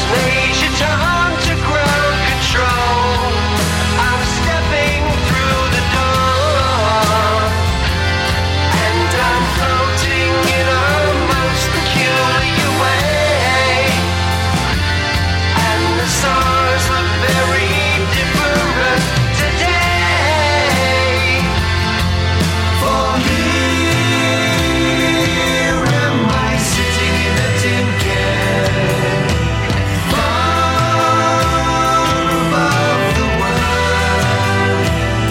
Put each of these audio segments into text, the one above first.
Major Tom to ground control. I'm stepping through the door, and I'm floating in a most peculiar way, and the stars look very different today. For here am I sitting in a tin can, far above the world.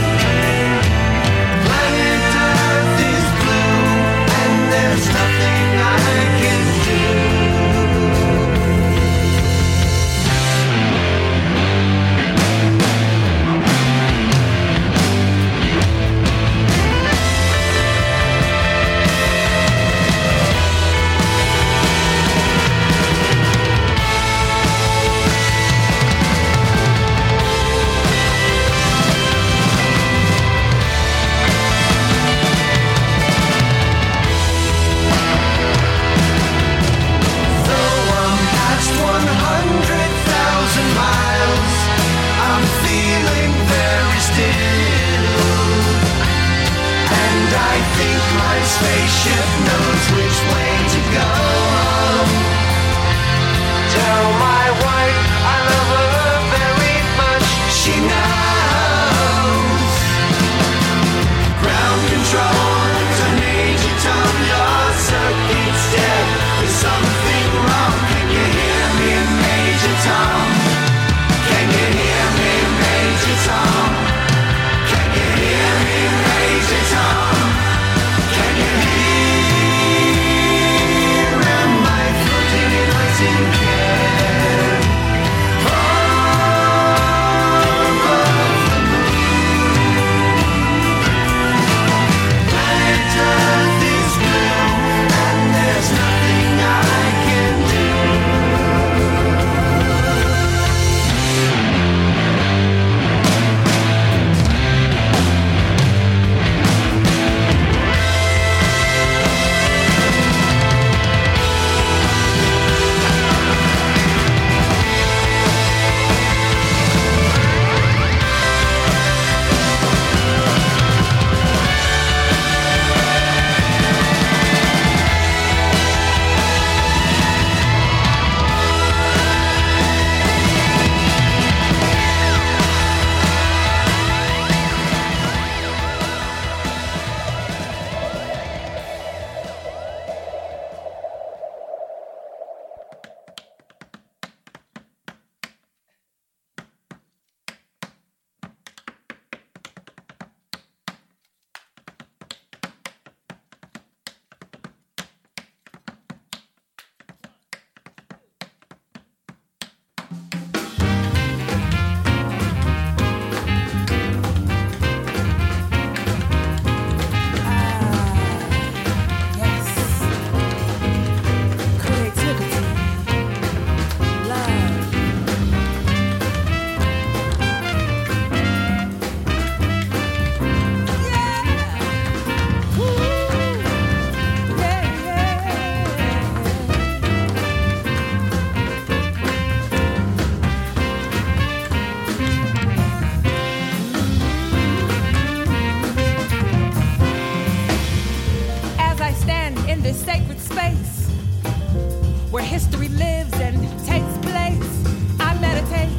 Planet Earth is blue, and there's nothing I can do. Though I'm past 100,000 miles, I'm feeling very still, and I think my spaceship knows which way to go. Tell my wife I love her very much. She knows. Ground control to Major Tom, your circuit's dead. There's something wrong. Can you hear me, Major Tom? Can you hear me, Major Tom? Can you hear me, Major Tom? Can you hear? Am I floating in my tin can? Far above the moon. Planet Earth is blue, and there's nothing I can do. As I stand in this sacred space where history lives and takes place, I meditate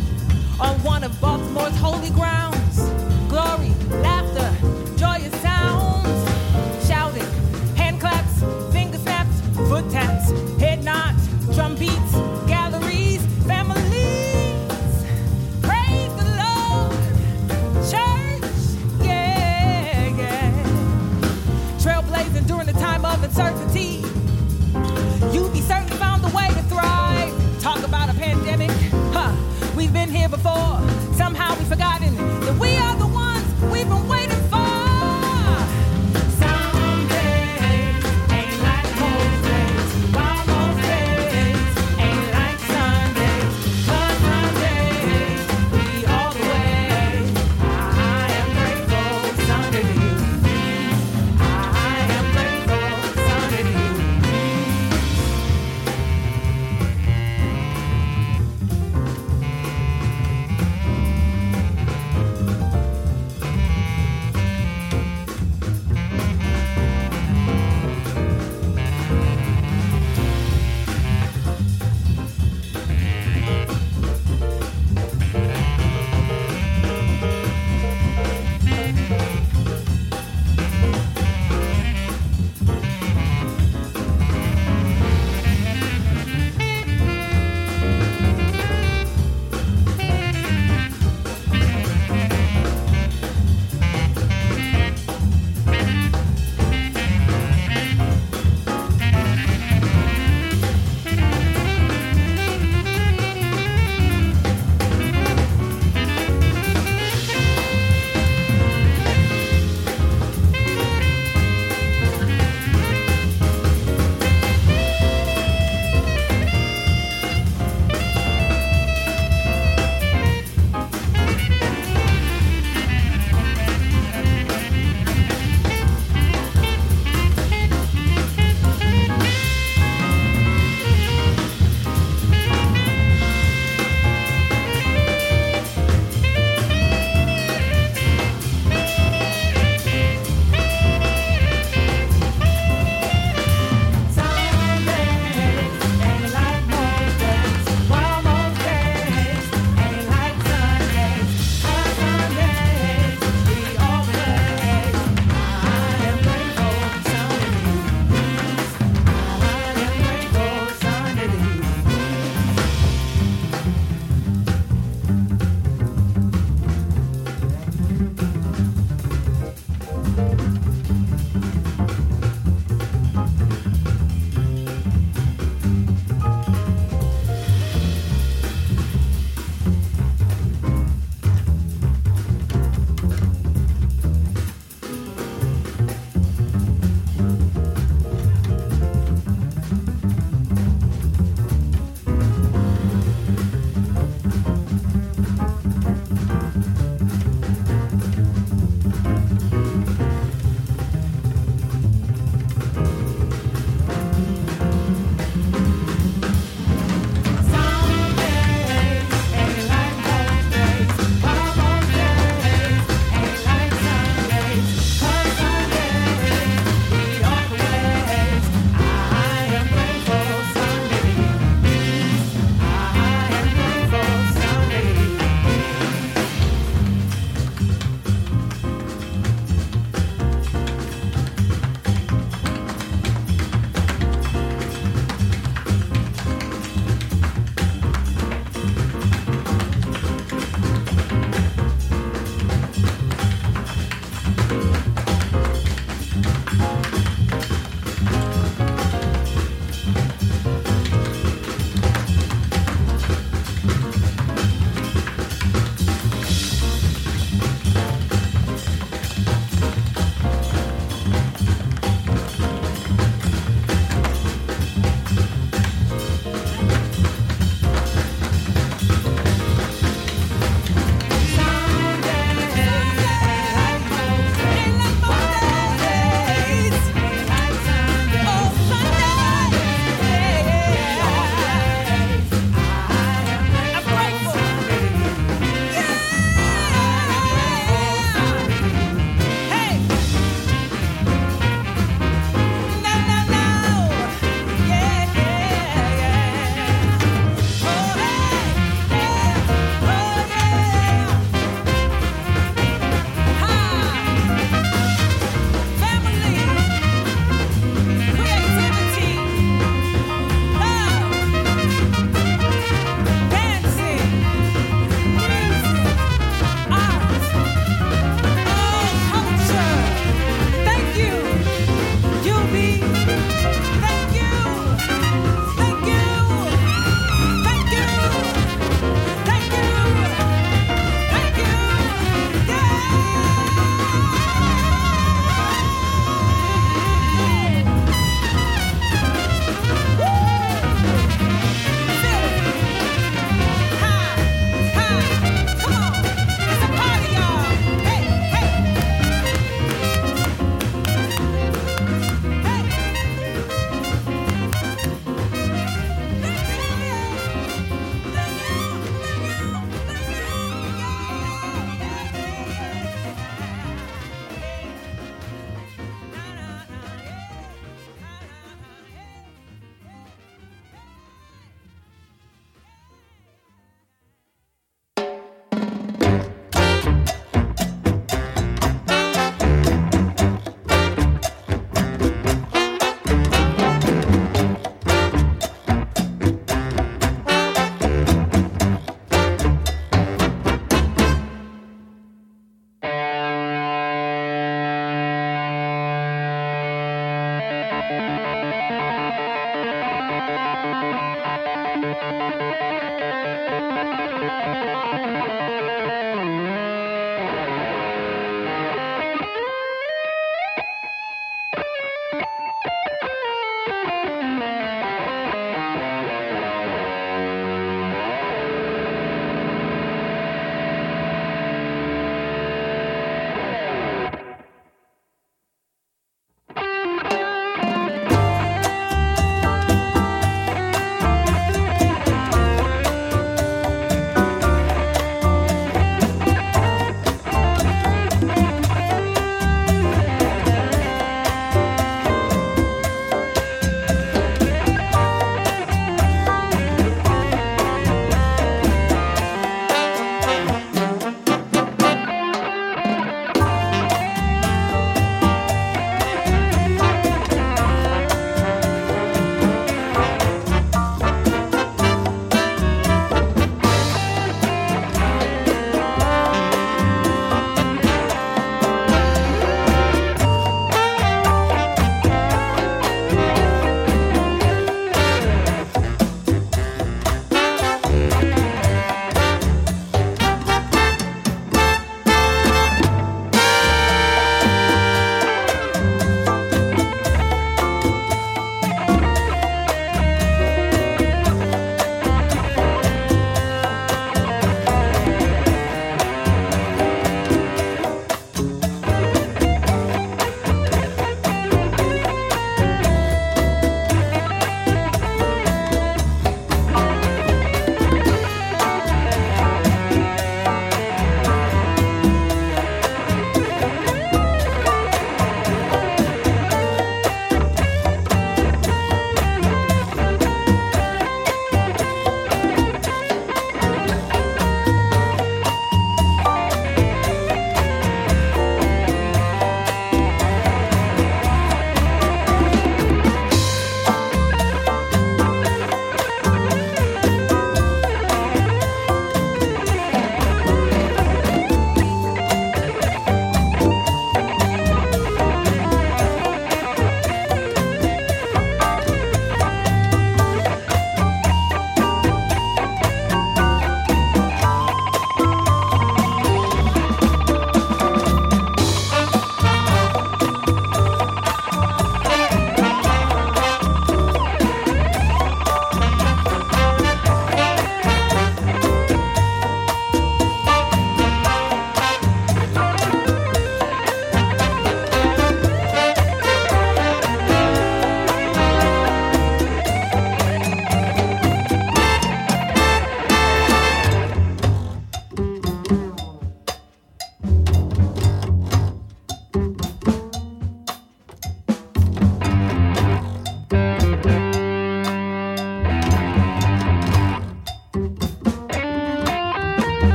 on one of Baltimore's holy grounds. Glory, laughter, joyous sounds, shouting, hand claps, finger snaps, foot taps, head nods, drum beats, galleries, families. Praise the Lord, church, yeah, yeah. Trailblazing during the time of uncertainty. You be certain found a way to thrive. Talk about a pandemic, huh? We've been here before. Somehow we've forgotten that we are the ones we've been waiting for. Someday ain't like most days, while most days ain't like Sundays. 'Cause Sundays we all the way. I am grateful Sunday to you. I am grateful Sunday to you.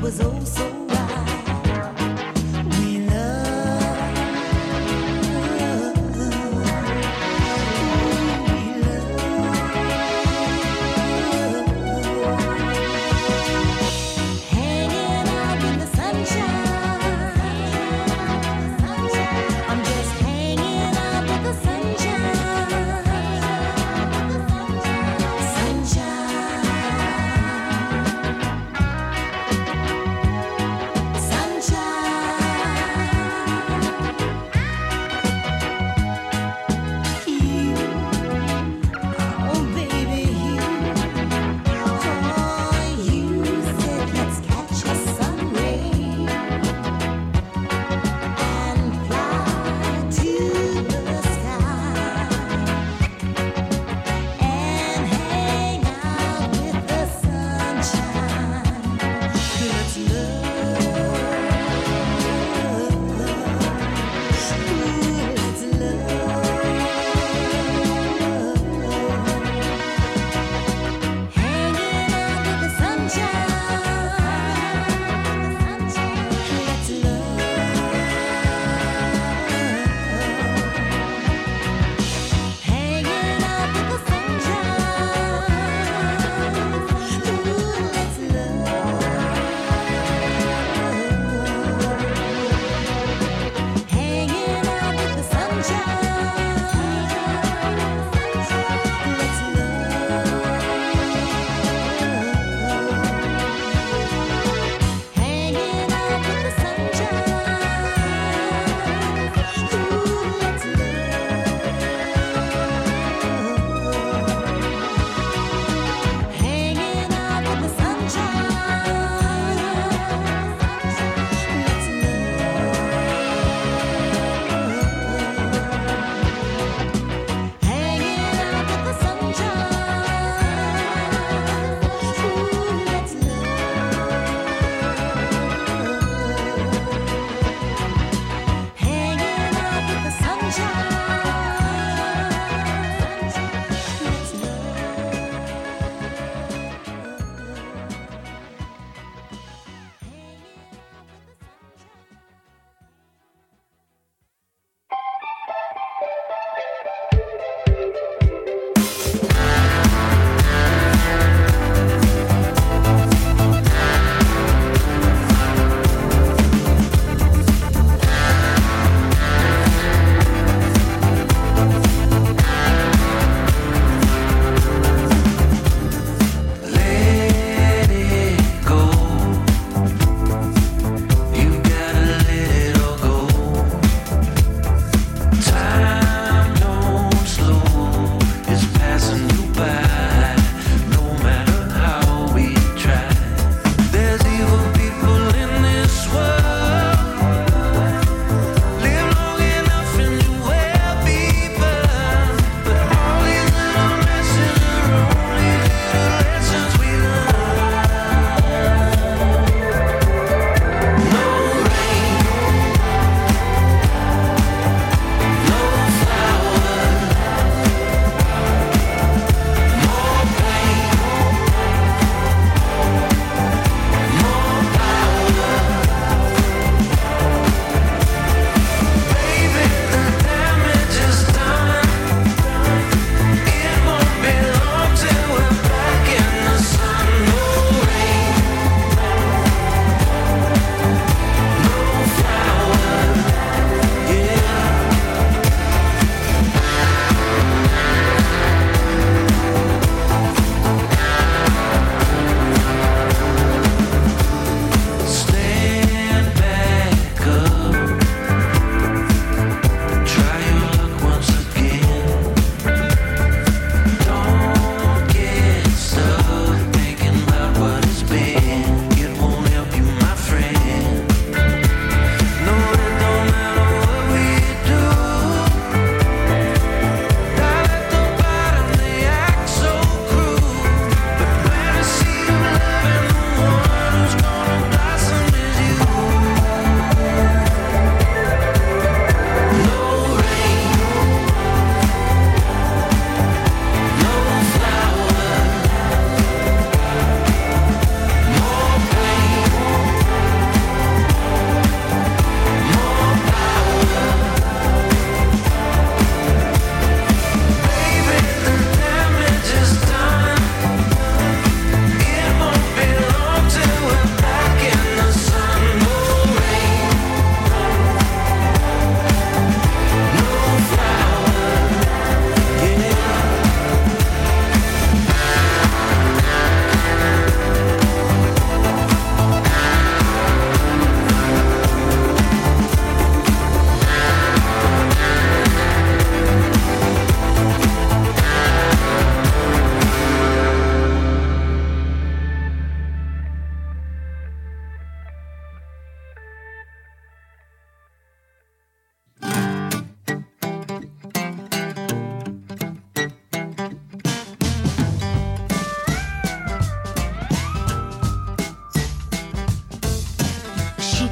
was oh so right. We love, hanging out in the sunshine. I'm just hanging out with the sunshine. Sunshine.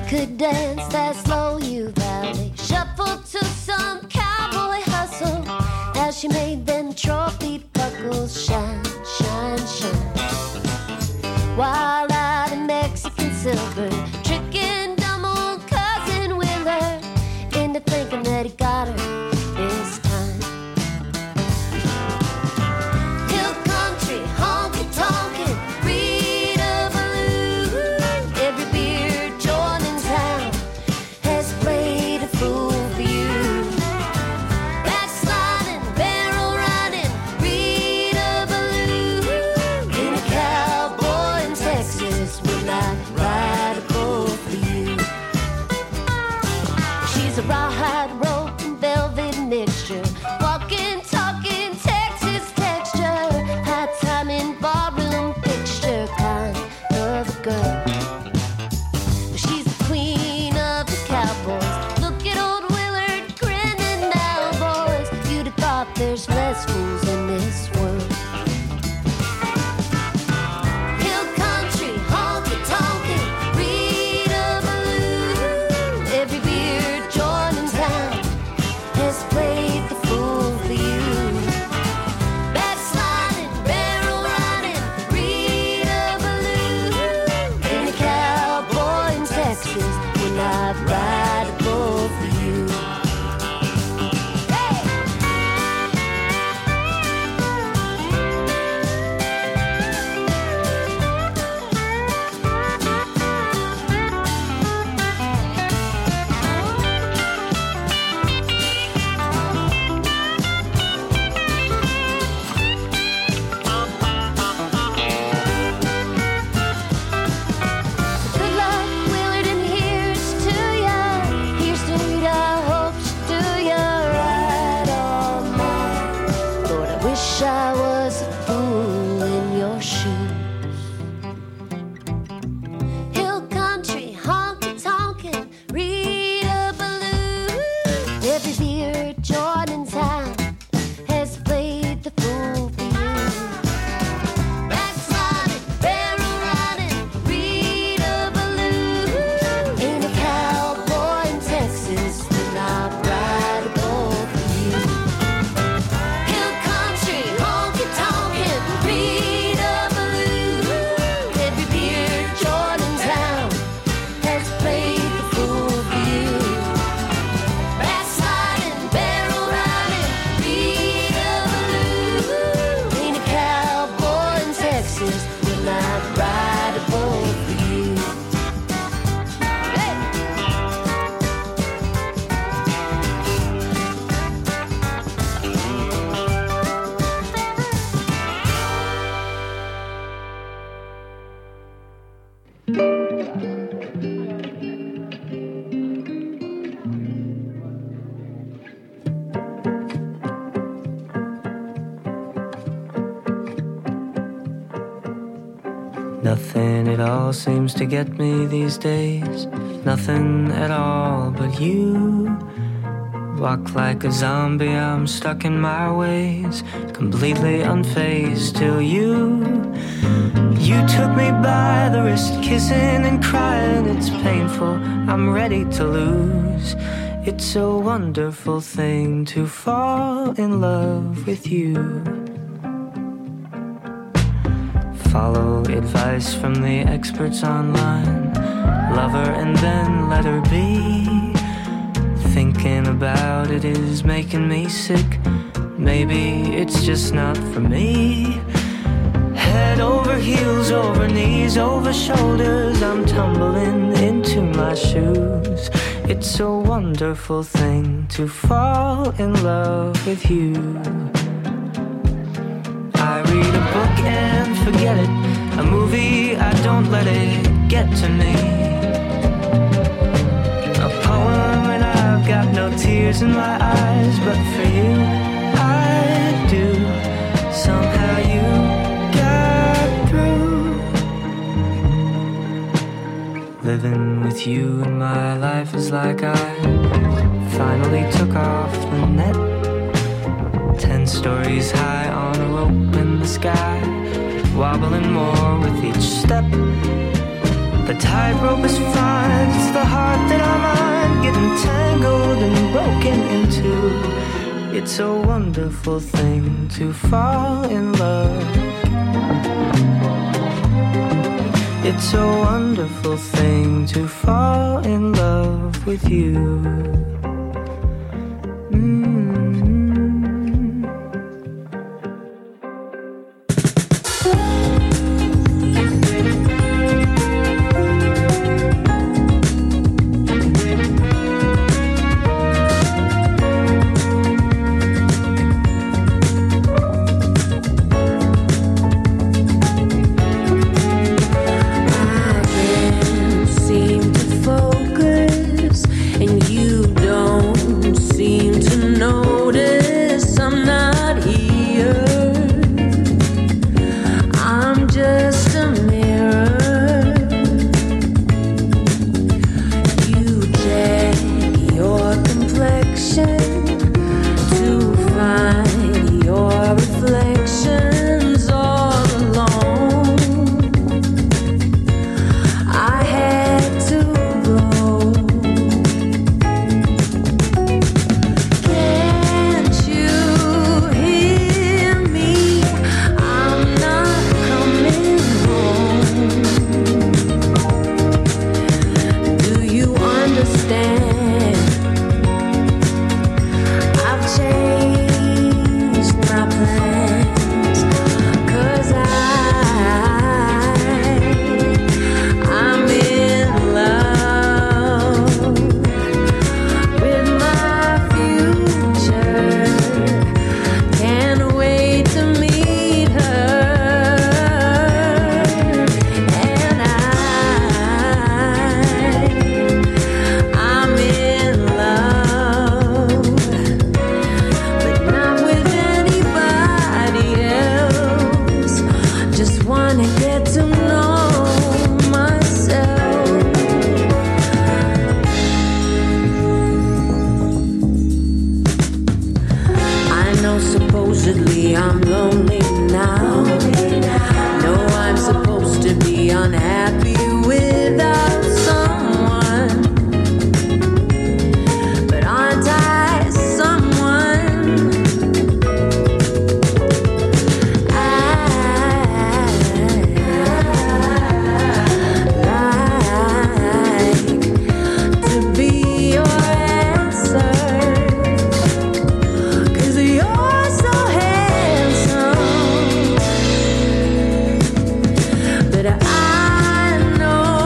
could dance that slow you valley shuffle to some cowboy hustle as she made them trophy buckles shine, shine, shine. Wild eyed in Mexican silver, tricking dumb old cousin Willard into thinking that he got her this time. Hill country, honky tonkin', Rita Ballou. Every beer joint in town has played a fool for you. Backsliding, barrel riding, Rita Ballou. In a cowboy in Texas, will I ride a bull for you? She's a rawhide rope and velvet mixture, walking, talking, Texas texture, high time in barroom fixture kind of a girl. She's the queen of the cowboys. Look at old Willard grinning now, boys. You'd have thought there's less fools in this world. Hill country, honky tonkin', Rita Ballou. Every beer joint in town has played the fool for you. Backsliding, barrel riding, Rita Ballou. In a cowboy in Texas, will I ride a bull for you? Hey! Good luck, Willard, and here's to ya. Here's to Rita, hope she do ya right all night. Lord, I wish I was a fool in your shoes. Hill country, honky tonkin', Rita Ballou. Every beer joint in town has played the fool for you. Backsliding, barrel riding, Rita Ballou. Ain't a cowboy in Texas, will I ride a bull for you? Hill country, honky tonkin', Rita Ballou. Every beer joint in town has played the fool for you. Backsliding, barrel riding, Rita Ballou. Ain't a cowboy in Texas, will I ride a bull for you? Hey! Nothing at all seems to get me these days. Nothing at all but you. Walk like a zombie, I'm stuck in my ways, completely unfazed till you took me by the wrist, kissing and crying. It's painful, I'm ready to lose. It's a wonderful thing to fall in love with you. Follow advice from the experts online. Love her and then let her be. Thinking about it is making me sick. Maybe it's just not for me. Head over heels, over knees, over shoulders, I'm tumbling into my shoes. It's a wonderful thing to fall in love with you. I read a book and forget it. A movie, I don't let it get to me. A poem and I've got no tears in my eyes, but for you, I do. Somehow you got through. Living with you in my life is like I finally took off the net. 10 stories high on a rope in the sky, wobbling more with each step. The tightrope is fine, it's the heart that I mind, getting tangled and broken into. It's a wonderful thing to fall in love. It's a wonderful thing to fall in love with you. But I know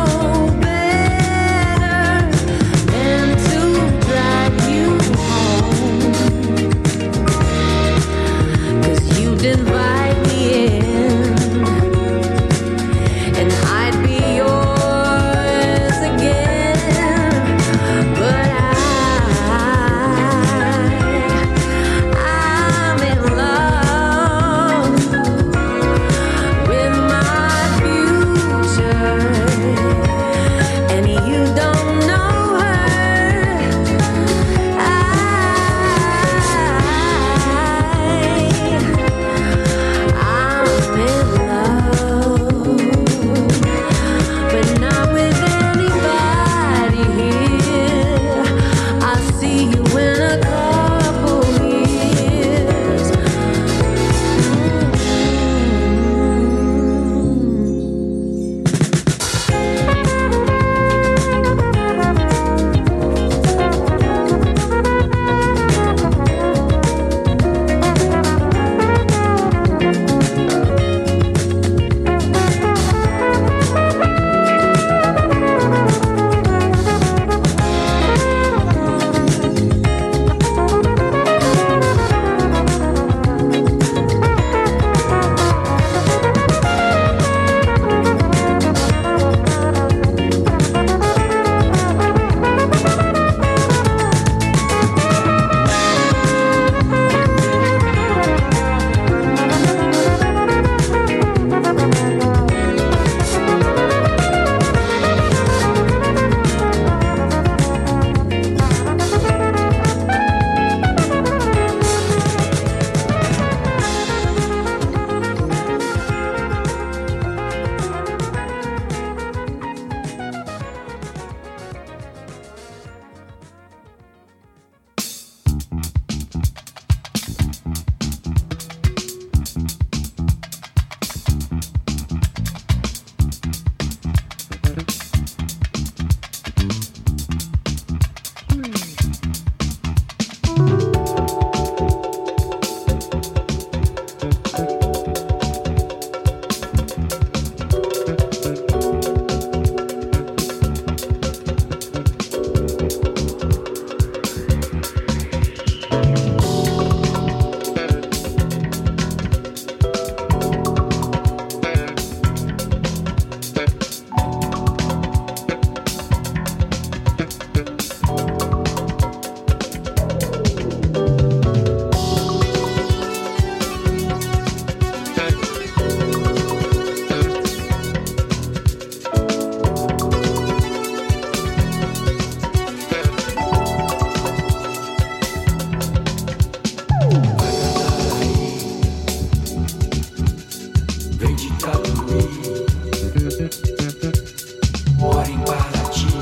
mora em Paraty,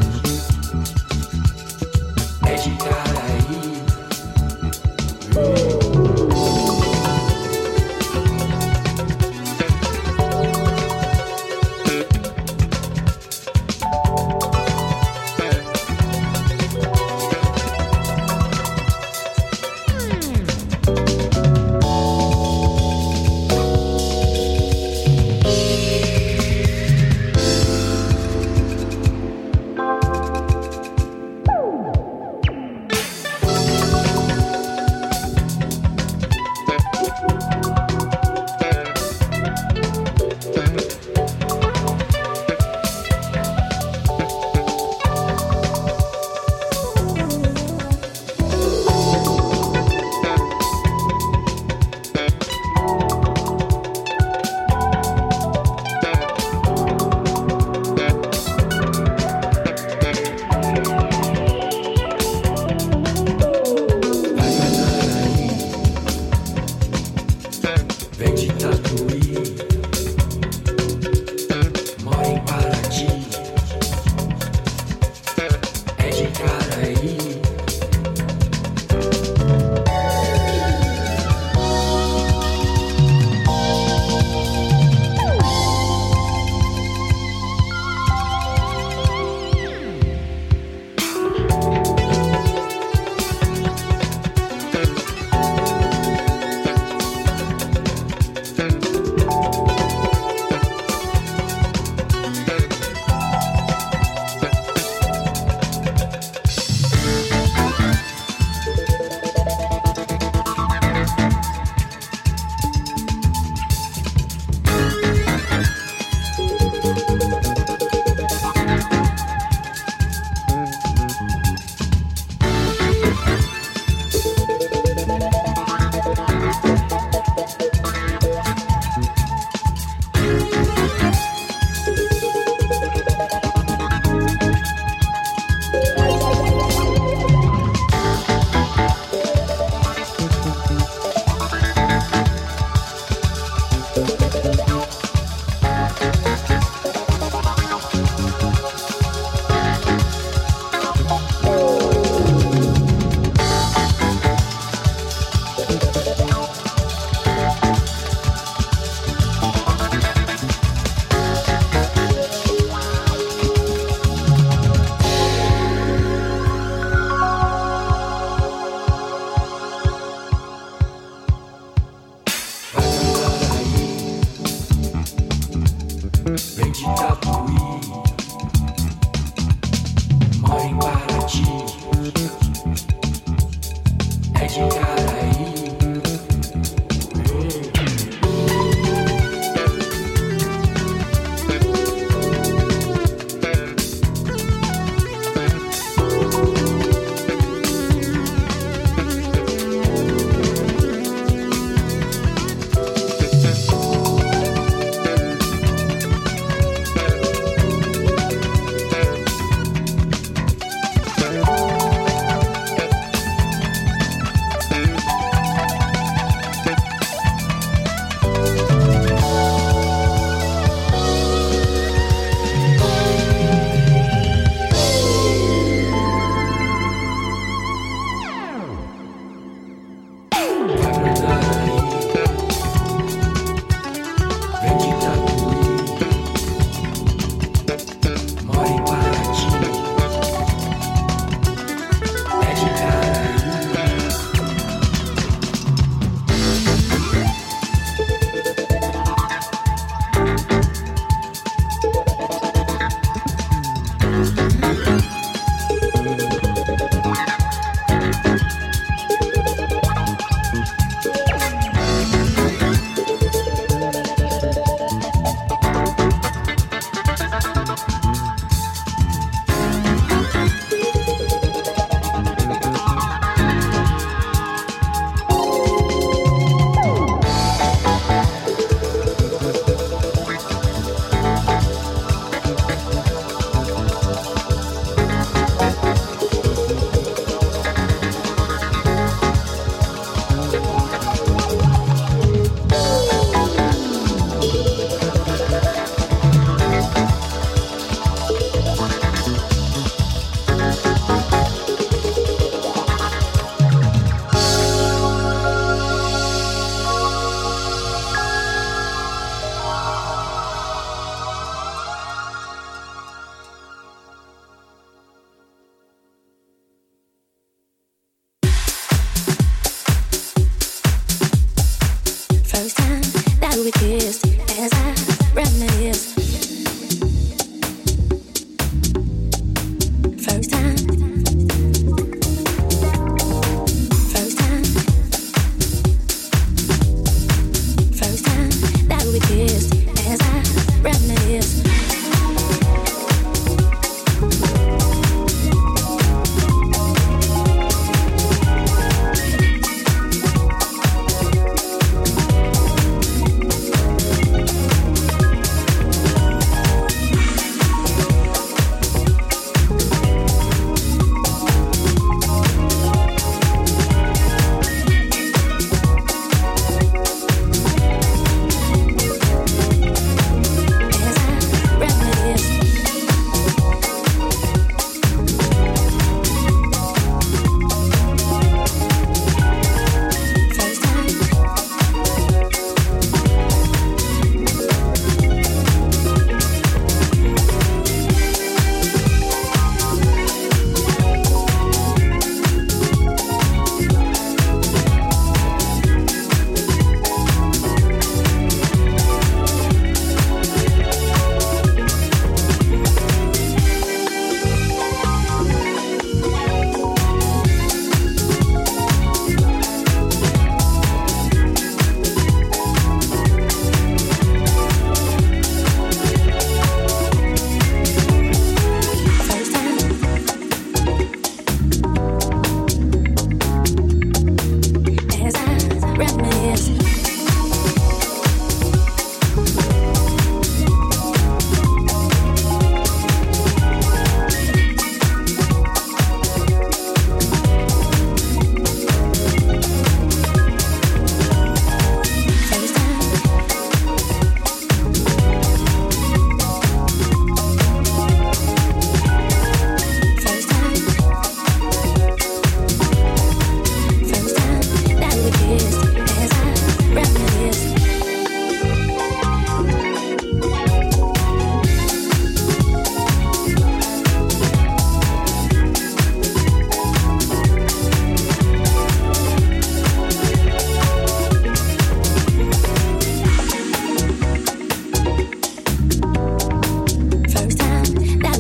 é de Caraí.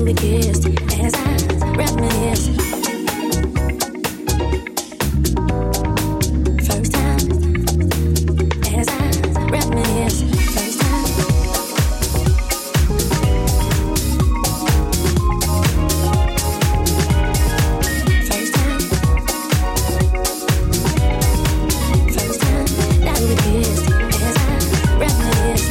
we kissed as I reminisce. First time as I reminisce. First time. First time. First time that we kissed as I reminisce.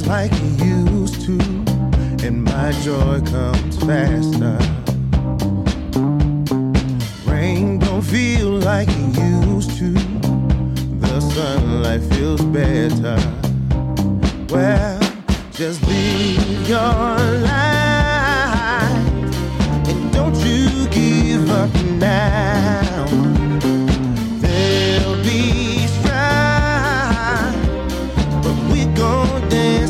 like it used to, and my joy comes faster. Rain don't feel like it used to, the sunlight feels better. Well, just live your life, and don't you give up now.